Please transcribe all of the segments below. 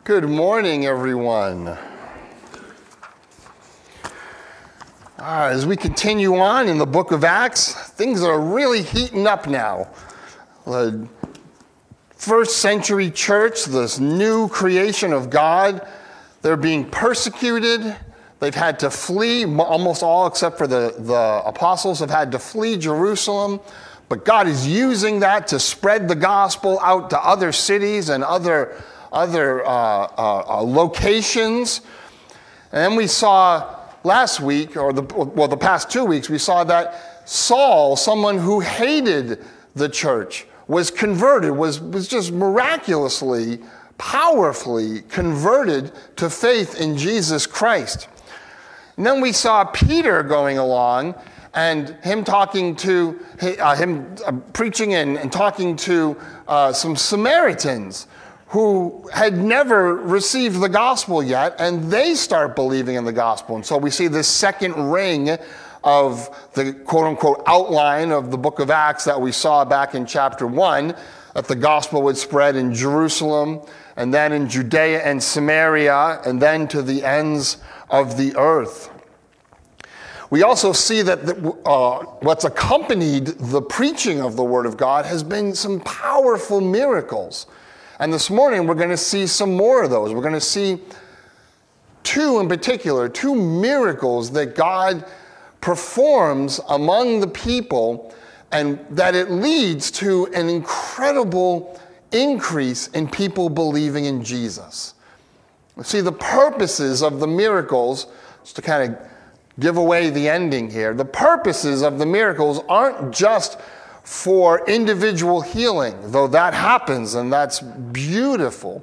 Good morning, everyone. As we continue on in the book of Acts, things are really heating up now. The first century church, this new creation of God, they're being persecuted. They've had to flee, almost all except for the apostles have had to flee Jerusalem. But God is using that to spread the gospel out to other cities and other locations. And then we saw last week, the past 2 weeks, we saw that Saul, someone who hated the church, was converted, was just miraculously, powerfully converted to faith in Jesus Christ. And then we saw Peter going along and him talking to, preaching and talking to some Samaritans who had never received the gospel yet, and they start believing in the gospel. And so we see this second ring of the quote-unquote outline of the book of Acts that we saw back in chapter 1, that the gospel would spread in Jerusalem, and then in Judea and Samaria, and then to the ends of the earth. We also see that what's accompanied the preaching of the Word of God has been some powerful miracles. And this morning, we're going to see some more of those. We're going to see two in particular, two miracles that God performs among the people, and that it leads to an incredible increase in people believing in Jesus. See, the purposes of the miracles, just to kind of give away the ending here, the purposes of the miracles aren't just for individual healing, though that happens and that's beautiful.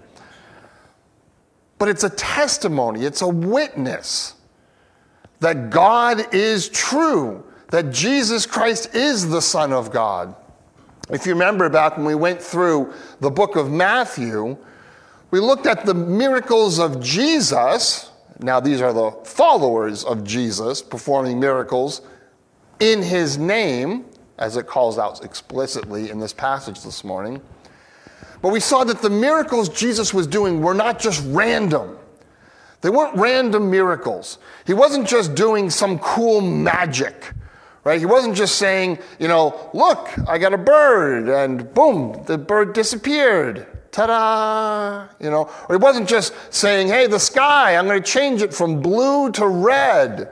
But it's a testimony, it's a witness that God is true, that Jesus Christ is the Son of God. If you remember back when we went through the book of Matthew, we looked at the miracles of Jesus. Now these are the followers of Jesus performing miracles in his name, as it calls out explicitly in this passage this morning. But we saw that the miracles Jesus was doing were not just random. They weren't random miracles. He wasn't just doing some cool magic, right? He wasn't just saying, look, I got a bird, and boom, the bird disappeared. Ta-da! Or he wasn't just saying, hey, the sky, I'm going to change it from blue to red.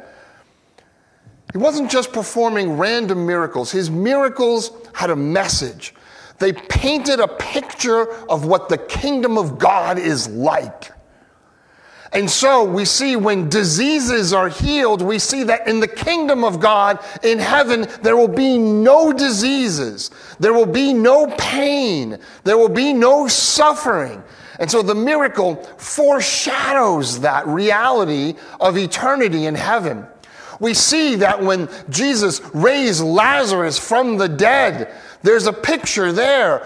He wasn't just performing random miracles. His miracles had a message. They painted a picture of what the kingdom of God is like. And so we see when diseases are healed, we see that in the kingdom of God, in heaven, there will be no diseases. There will be no pain. There will be no suffering. And so the miracle foreshadows that reality of eternity in heaven. We see that when Jesus raised Lazarus from the dead, there's a picture there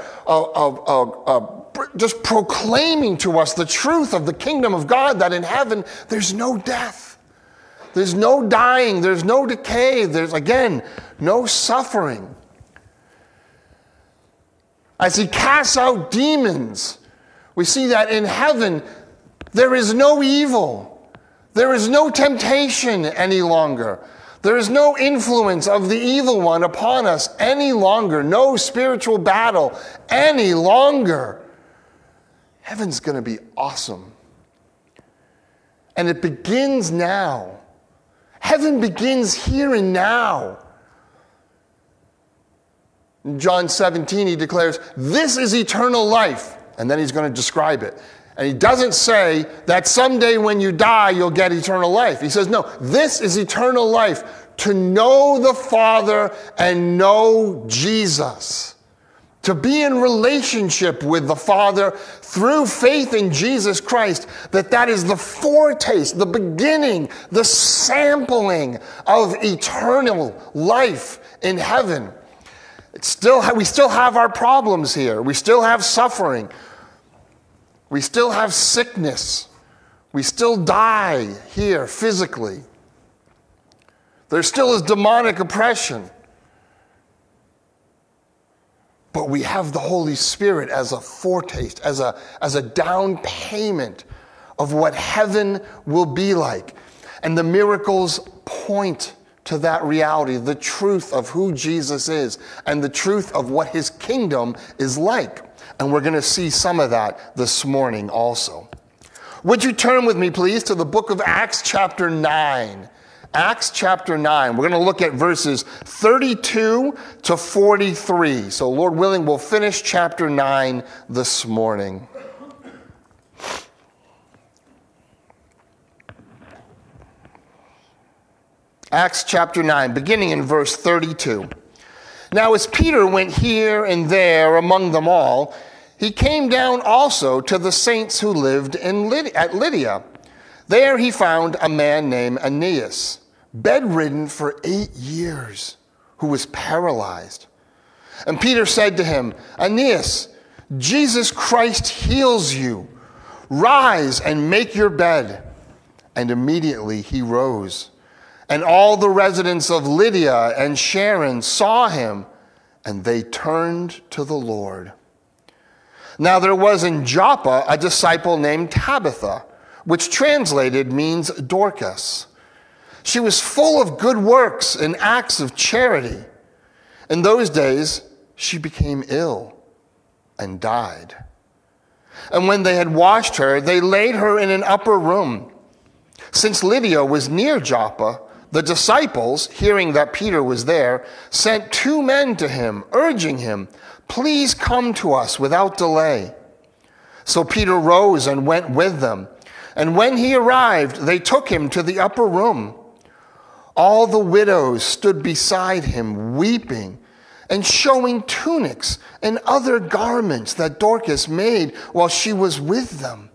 of just proclaiming to us the truth of the kingdom of God, that in heaven there's no death, there's no dying, there's no decay, there's, again, no suffering. As he casts out demons, we see that in heaven there is no evil. There is no temptation any longer. There is no influence of the evil one upon us any longer. No spiritual battle any longer. Heaven's going to be awesome. And it begins now. Heaven begins here and now. In John 17, he declares, this is eternal life. And then he's going to describe it. And he doesn't say that someday when you die, you'll get eternal life. He says, no, this is eternal life, to know the Father and know Jesus. To be in relationship with the Father through faith in Jesus Christ, that is the foretaste, the beginning, the sampling of eternal life in heaven. We still have our problems here. We still have suffering. We still have sickness. We still die here physically. There still is demonic oppression. But we have the Holy Spirit as a foretaste, as a down payment of what heaven will be like. And the miracles point to that reality, the truth of who Jesus is and the truth of what his kingdom is like. And we're going to see some of that this morning also. Would you turn with me, please, to the book of Acts chapter 9. Acts chapter 9. We're going to look at verses 32 to 43. So Lord willing, we'll finish chapter 9 this morning. Acts chapter 9, beginning in verse 32. Now as Peter went here and there among them all, he came down also to the saints who lived at Lydia. There he found a man named Aeneas, bedridden for 8 years, who was paralyzed. And Peter said to him, Aeneas, Jesus Christ heals you. Rise and make your bed. And immediately he rose. And all the residents of Lydia and Sharon saw him, and they turned to the Lord. Now there was in Joppa a disciple named Tabitha, which translated means Dorcas. She was full of good works and acts of charity. In those days she became ill and died. And when they had washed her, they laid her in an upper room. Since Lydia was near Joppa, the disciples, hearing that Peter was there, sent 2 men to him, urging him, please come to us without delay. So Peter rose and went with them. And when he arrived, they took him to the upper room. All the widows stood beside him, weeping and showing tunics and other garments that Dorcas made while she was with them.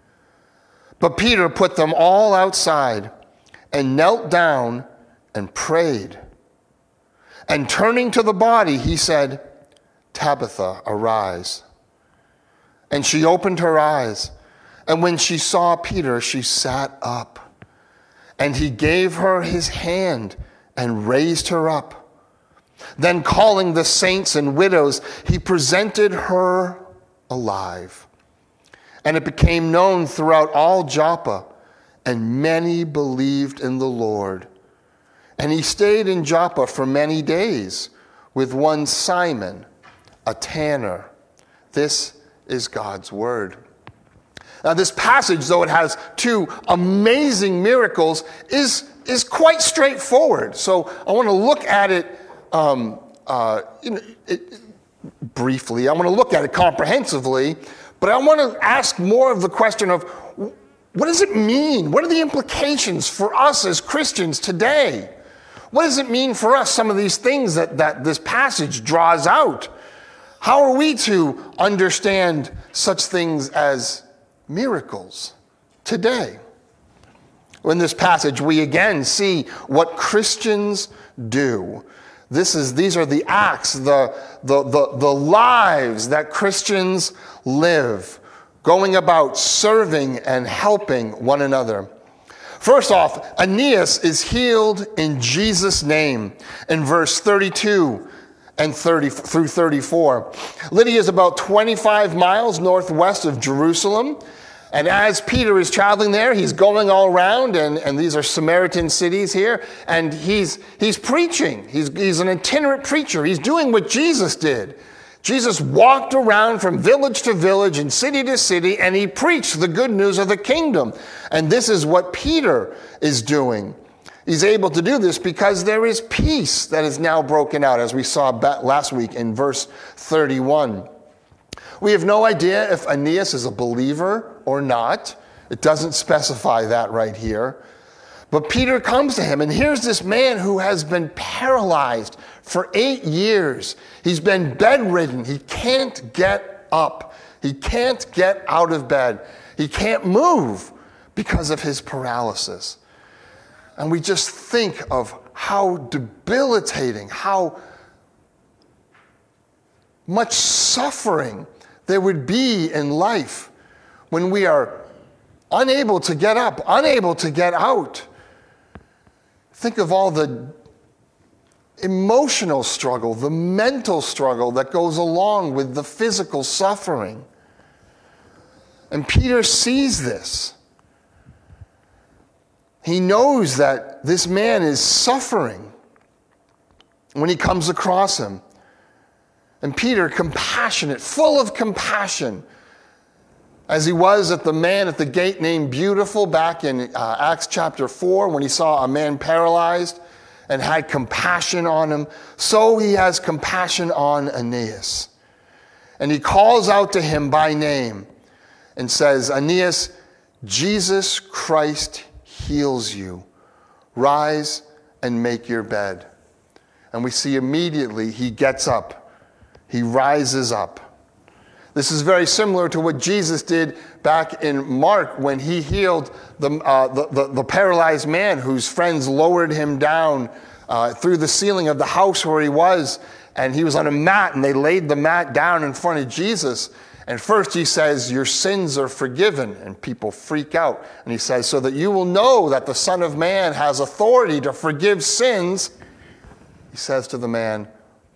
But Peter put them all outside and knelt down and prayed. And turning to the body, he said, Tabitha, arise. And she opened her eyes. And when she saw Peter, she sat up. And he gave her his hand and raised her up. Then calling the saints and widows, he presented her alive. And it became known throughout all Joppa, and many believed in the Lord. And he stayed in Joppa for many days with one Simon, a tanner. This is God's word. Now this passage, though it has 2 amazing miracles, is quite straightforward. So I want to look at it, briefly. I want to look at it comprehensively, but I want to ask more of the question of, what does it mean? What are the implications for us as Christians today? What does it mean for us, some of these things that this passage draws out? How are we to understand such things as miracles today? In this passage, we again see what Christians do. These are the acts, the lives that Christians live, going about serving and helping one another. First off, Aeneas is healed in Jesus' name in verse 32 and 30 through 34. Lydia is about 25 miles northwest of Jerusalem. And as Peter is traveling there, he's going all around, and these are Samaritan cities here, and he's preaching. He's an itinerant preacher. He's doing what Jesus did. Jesus walked around from village to village and city to city, and he preached the good news of the kingdom. And this is what Peter is doing. He's able to do this because there is peace that is now broken out, as we saw last week in verse 31. We have no idea if Aeneas is a believer or not. It doesn't specify that right here. But Peter comes to him, and here's this man who has been paralyzed for 8 years. He's been bedridden. He can't get up. He can't get out of bed. He can't move because of his paralysis. And we just think of how debilitating, how much suffering there would be in life when we are unable to get up, unable to get out. Think of all the emotional struggle, the mental struggle that goes along with the physical suffering. And Peter sees this. He knows that this man is suffering when he comes across him. And Peter, compassionate, full of compassion, as he was at the man at the gate named Beautiful back in Acts chapter 4 when he saw a man paralyzed and had compassion on him, so he has compassion on Aeneas. And he calls out to him by name and says, Aeneas, Jesus Christ heals you. Rise and make your bed. And we see immediately he gets up. He rises up. This is very similar to what Jesus did back in Mark when he healed the paralyzed man whose friends lowered him down through the ceiling of the house where he was. And he was on a mat, and they laid the mat down in front of Jesus. And first he says, your sins are forgiven. And people freak out. And he says, so that you will know that the Son of Man has authority to forgive sins. He says to the man,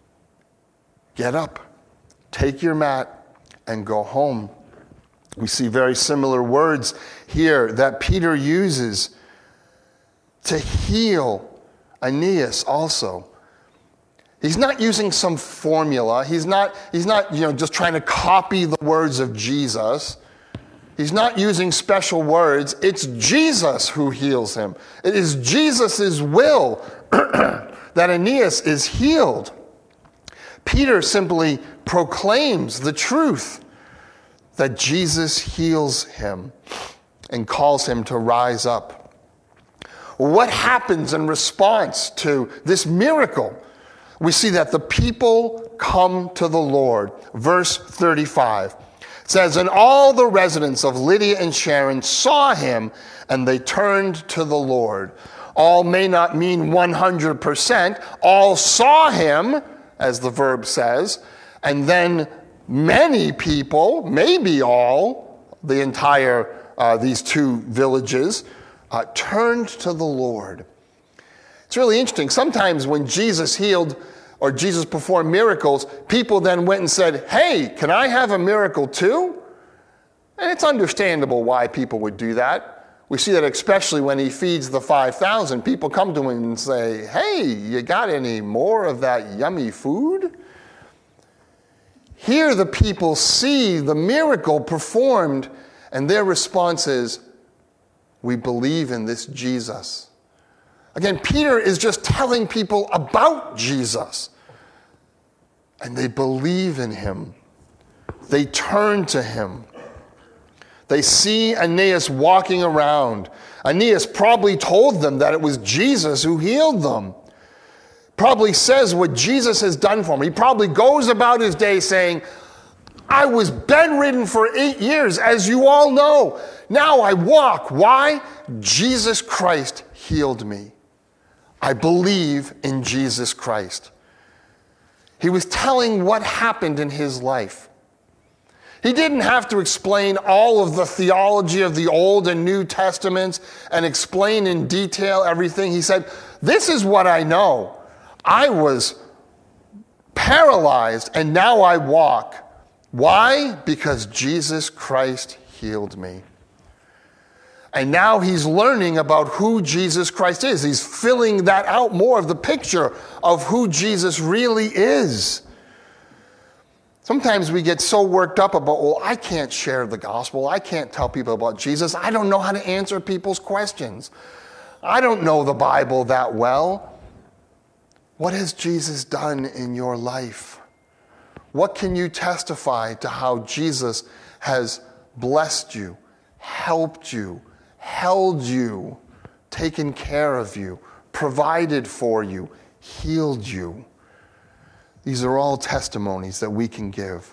get up, take your mat, and go home. We see very similar words here that Peter uses to heal Aeneas also. He's not using some formula. He's not just trying to copy the words of Jesus. He's not using special words. It's Jesus who heals him. It is Jesus' will that Aeneas is healed. Peter simply proclaims the truth that Jesus heals him and calls him to rise up. What happens in response to this miracle? We see that the people come to the Lord. Verse 35 says, and all the residents of Lydia and Sharon saw him, and they turned to the Lord. All may not mean 100%. All saw him, as the verb says, and then many people, maybe all, the entire, these two villages, turned to the Lord. It's really interesting. Sometimes when Jesus healed or Jesus performed miracles, people then went and said, hey, can I have a miracle too? And it's understandable why people would do that. We see that especially when he feeds the 5,000. People come to him and say, hey, you got any more of that yummy food? Here the people see the miracle performed, and their response is, we believe in this Jesus. Again, Peter is just telling people about Jesus. And they believe in him. They turn to him. They see Aeneas walking around. Aeneas probably told them that it was Jesus who healed them. Probably says what Jesus has done for him. He probably goes about his day saying, I was bedridden for 8 years, as you all know. Now I walk. Why? Jesus Christ healed me. I believe in Jesus Christ. He was telling what happened in his life. He didn't have to explain all of the theology of the Old and New Testaments and explain in detail everything. He said, this is what I know. I was paralyzed and now I walk. Why? Because Jesus Christ healed me. And now he's learning about who Jesus Christ is. He's filling that out more of the picture of who Jesus really is. Sometimes we get so worked up about, well, I can't share the gospel. I can't tell people about Jesus. I don't know how to answer people's questions. I don't know the Bible that well. What has Jesus done in your life? What can you testify to how Jesus has blessed you, helped you, held you, taken care of you, provided for you, healed you? These are all testimonies that we can give.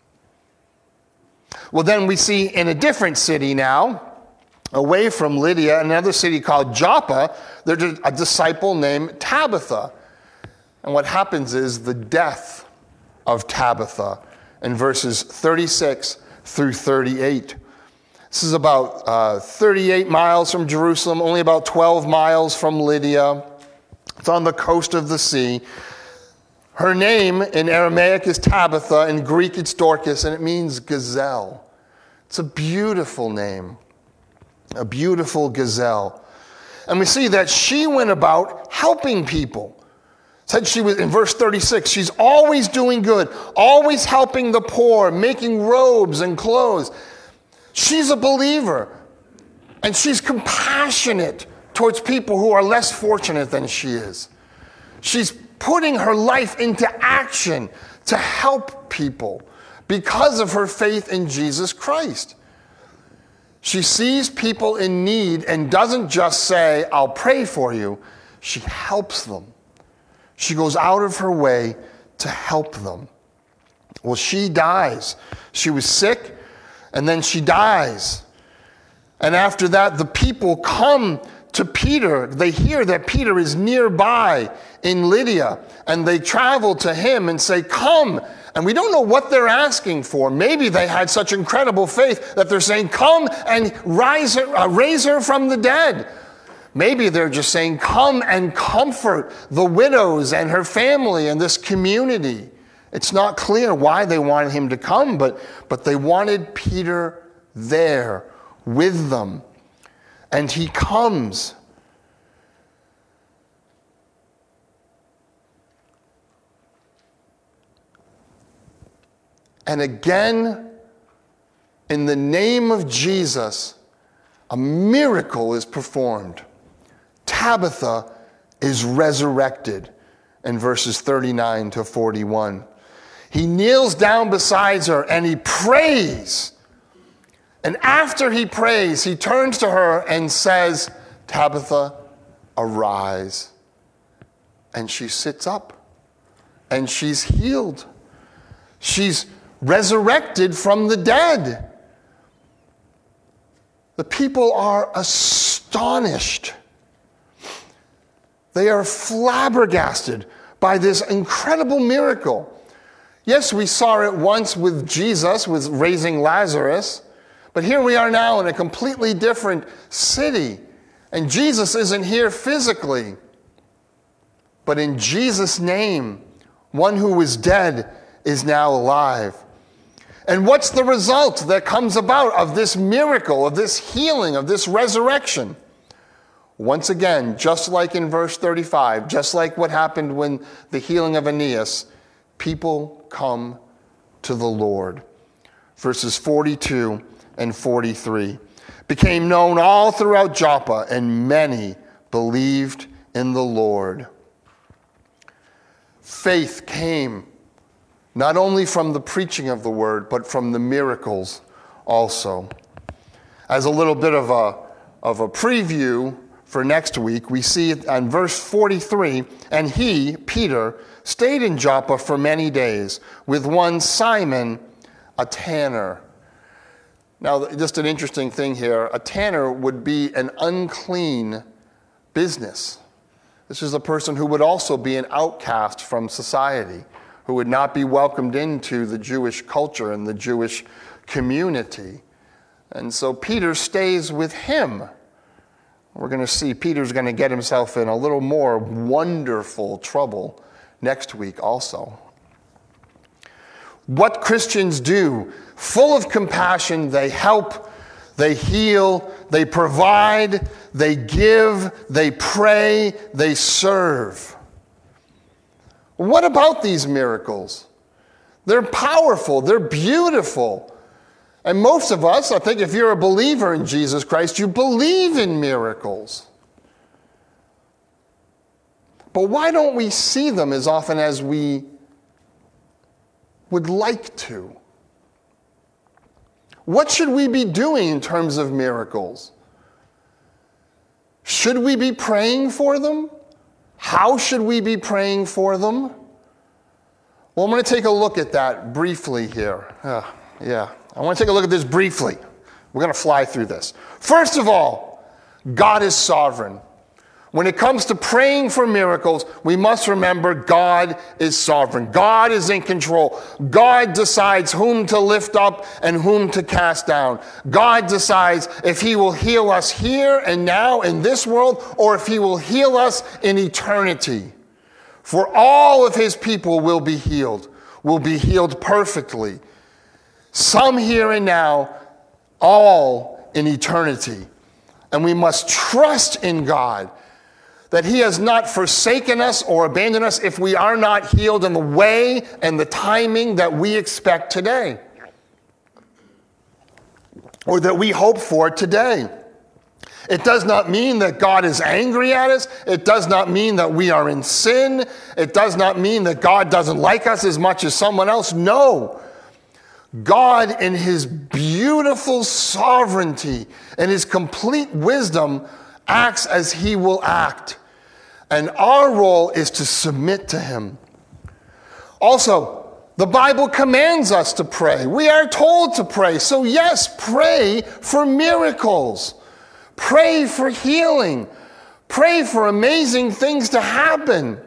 Well, then we see in a different city now, away from Lydia, another city called Joppa, there's a disciple named Tabitha. And what happens is the death of Tabitha in verses 36 through 38. This is about 38 miles from Jerusalem, only about 12 miles from Lydia. It's on the coast of the sea. Her name in Aramaic is Tabitha, in Greek it's Dorcas, and it means gazelle. It's a beautiful name, a beautiful gazelle. And we see that she went about helping people. Said she was, in verse 36, she's always doing good, always helping the poor, making robes and clothes. She's a believer, and she's compassionate towards people who are less fortunate than she is. She's putting her life into action to help people because of her faith in Jesus Christ. She sees people in need and doesn't just say, I'll pray for you. She helps them. She goes out of her way to help them. Well, she dies. She was sick, and then she dies. And after that, the people come to Peter. They hear that Peter is nearby in Lydia, and they travel to him and say, come. And we don't know what they're asking for. Maybe they had such incredible faith that they're saying, come and raise her from the dead. Maybe they're just saying, come and comfort the widows and her family and this community. It's not clear why they wanted him to come, but they wanted Peter there with them. And he comes. And again, in the name of Jesus, a miracle is performed. Tabitha is resurrected in verses 39 to 41. He kneels down beside her and he prays. And after he prays, he turns to her and says, Tabitha, arise. And she sits up and she's healed. She's resurrected from the dead. The people are astonished. They are flabbergasted by this incredible miracle. Yes, we saw it once with Jesus, with raising Lazarus, but here we are now in a completely different city. And Jesus isn't here physically, but in Jesus' name, one who was dead is now alive. And what's the result that comes about of this miracle, of this healing, of this resurrection? Once again, just like in verse 35, just like what happened when the healing of Aeneas, people come to the Lord. Verses 42 and 43. Became known all throughout Joppa, and many believed in the Lord. Faith came not only from the preaching of the word, but from the miracles also. As a little bit of a preview for next week, we see in verse 43, and he, Peter, stayed in Joppa for many days with one Simon, a tanner. Now, just an interesting thing here. A tanner would be an unclean business. This is a person who would also be an outcast from society, who would not be welcomed into the Jewish culture and the Jewish community. And so Peter stays with him. We're going to see Peter's going to get himself in a little more wonderful trouble next week also. What Christians do, full of compassion, they help, they heal, they provide, they give, they pray, they serve. What about these miracles? They're powerful, they're beautiful. And most of us, I think if you're a believer in Jesus Christ, you believe in miracles. But why don't we see them as often as we would like to? What should we be doing in terms of miracles? Should we be praying for them? How should we be praying for them? Well, I'm going to take a look at that briefly here. I want to take a look at this briefly. We're going to fly through this. First of all, God is sovereign. When it comes to praying for miracles, we must remember God is sovereign. God is in control. God decides whom to lift up and whom to cast down. God decides if he will heal us here and now in this world, or if he will heal us in eternity. For all of his people will be healed perfectly. Some here and now, all in eternity. and we must trust in God that he has not forsaken us or abandoned us if we are not healed in the way and the timing that we expect today, or that we hope for today. It does not mean that God is angry at us. It does not mean that we are in sin. It does not mean that God doesn't like us as much as someone else. No. God, in his beautiful sovereignty and his complete wisdom, acts as he will act. And our role is to submit to him. Also, the Bible commands us to pray. We are told to pray. So yes, pray for miracles. Pray for healing. Pray for amazing things to happen.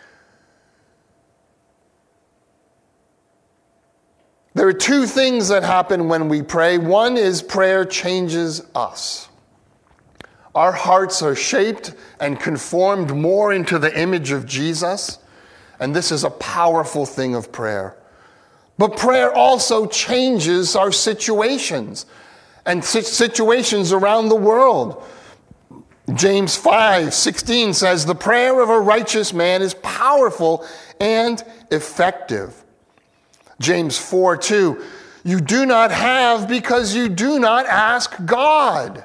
There are two things that happen when we pray. One is prayer changes us. Our hearts are shaped and conformed more into the image of Jesus, and this is a powerful thing of prayer. But prayer also changes our situations and situations around the world. James 5:16 says, "The prayer of a righteous man is powerful and effective." James 4:2, "You do not have because you do not ask God."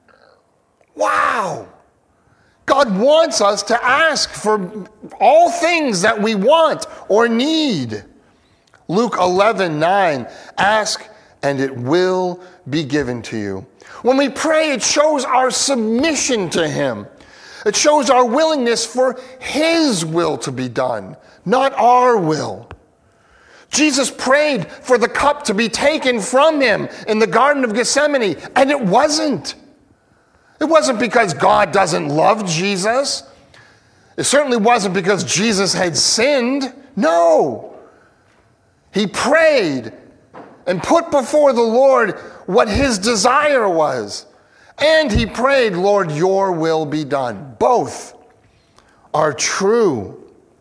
Wow! God wants us to ask for all things that we want or need. Luke 11:9, "Ask and it will be given to you." When we pray, it shows our submission to him. It shows our willingness for his will to be done, not our will. Jesus prayed for the cup to be taken from him in the Garden of Gethsemane, and it wasn't. It wasn't because God doesn't love Jesus. It certainly wasn't because Jesus had sinned. No. He prayed and put before the Lord what his desire was. And he prayed, "Lord, your will be done." Both are true.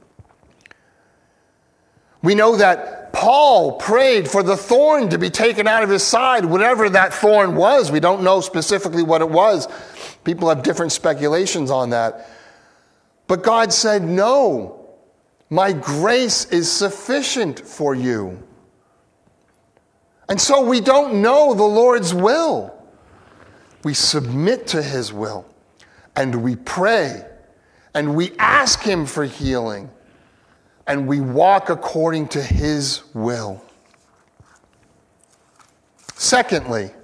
We know that Paul prayed for the thorn to be taken out of his side, whatever that thorn was. We don't know specifically what it was. People have different speculations on that. But God said, "No, my grace is sufficient for you." And so we don't know the Lord's will. We submit to his will, and we pray, and we ask him for healing, and we walk according to his will. Secondly,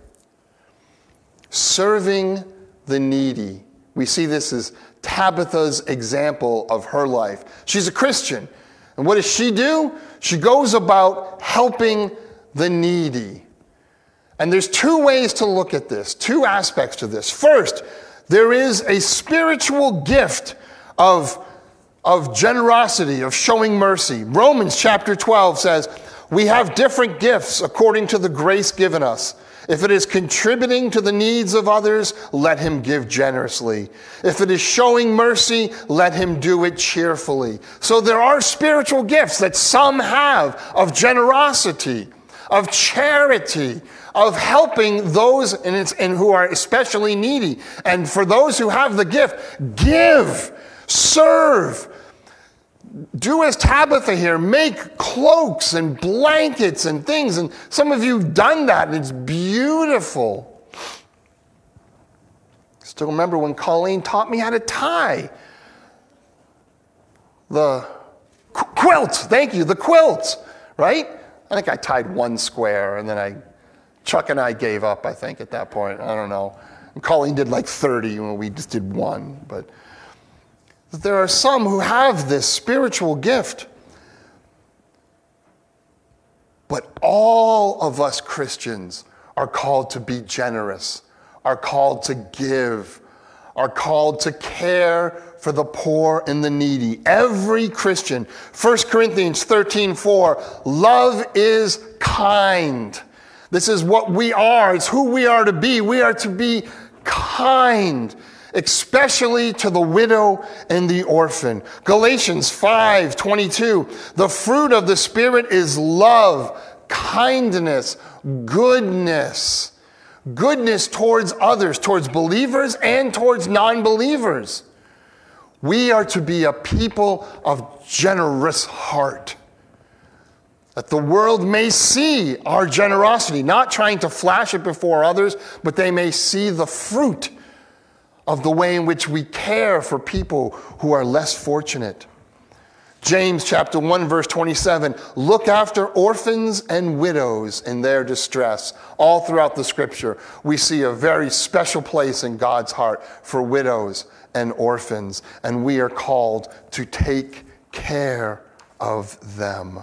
serving the needy. We see this as Tabitha's example of her life. She's a Christian. And what does she do? She goes about helping the needy. And there's two ways to look at this, two aspects to this. First, there is a spiritual gift of generosity, of showing mercy. Romans chapter 12 says, "We have different gifts according to the grace given us. If it is contributing to the needs of others, let him give generously. If it is showing mercy, let him do it cheerfully." So there are spiritual gifts that some have of generosity, of charity, of helping those and who are especially needy. And for those who have the gift, give, serve. Do as Tabitha here, make cloaks and blankets and things. And some of you have done that, and it's beautiful. Still remember when Colleen taught me how to tie the quilt. Thank you, the quilt, right? I think I tied one square, and then Chuck and I gave up, I think, at that point. I don't know. And Colleen did like 30, and we just did one. But there are some who have this spiritual gift. But all of us Christians are called to be generous, are called to give, are called to care for the poor and the needy. Every Christian. 1 Corinthians 13:4, love is kind. This is what we are. It's who we are to be. We are to be kind, especially to the widow and the orphan. Galatians 5:22, the fruit of the Spirit is love, kindness, goodness, goodness towards others, towards believers and towards non-believers. We are to be a people of generous heart, that the world may see our generosity, not trying to flash it before others, but they may see the fruit of the way in which we care for people who are less fortunate. James chapter 1, verse 27, look after orphans and widows in their distress. All throughout the scripture, we see a very special place in God's heart for widows and orphans, and we are called to take care of them.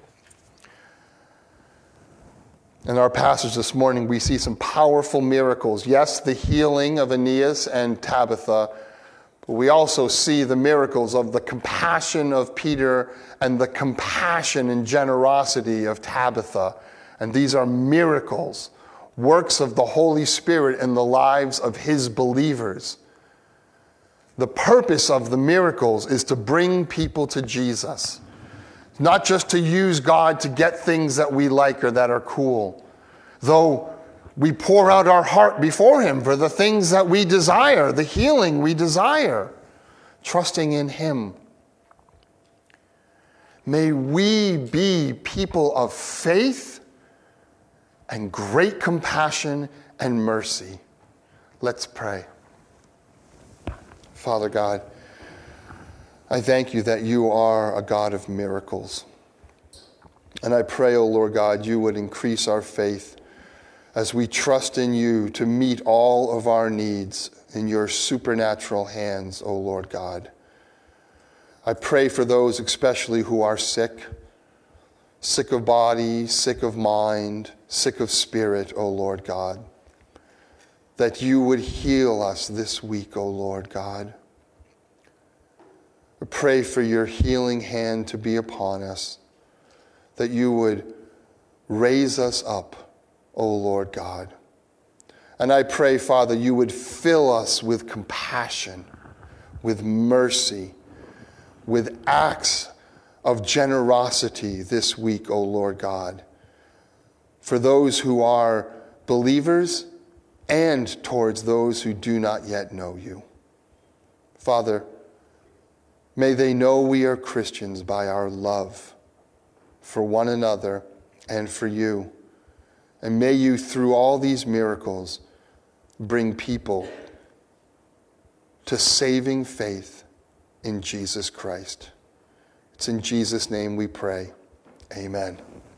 In our passage this morning, we see some powerful miracles. Yes, the healing of Aeneas and Tabitha, but we also see the miracles of the compassion of Peter and the compassion and generosity of Tabitha. And these are miracles, works of the Holy Spirit in the lives of his believers. The purpose of the miracles is to bring people to Jesus, not just to use God to get things that we like or that are cool. Though we pour out our heart before him for the things that we desire, the healing we desire, trusting in him. May we be people of faith and great compassion and mercy. Let's pray. Father God, I thank you that you are a God of miracles. And I pray, O Lord God, you would increase our faith as we trust in you to meet all of our needs in your supernatural hands, O Lord God. I pray for those especially who are sick of body, sick of mind, sick of spirit, O Lord God, that you would heal us this week, O Lord God. I pray for your healing hand to be upon us, that you would raise us up, O Lord God. And I pray, Father, you would fill us with compassion, with mercy, with acts of generosity this week, O Lord God, for those who are believers and towards those who do not yet know you. Father, may they know we are Christians by our love for one another and for you. And may you, through all these miracles, bring people to saving faith in Jesus Christ. It's in Jesus' name we pray. Amen.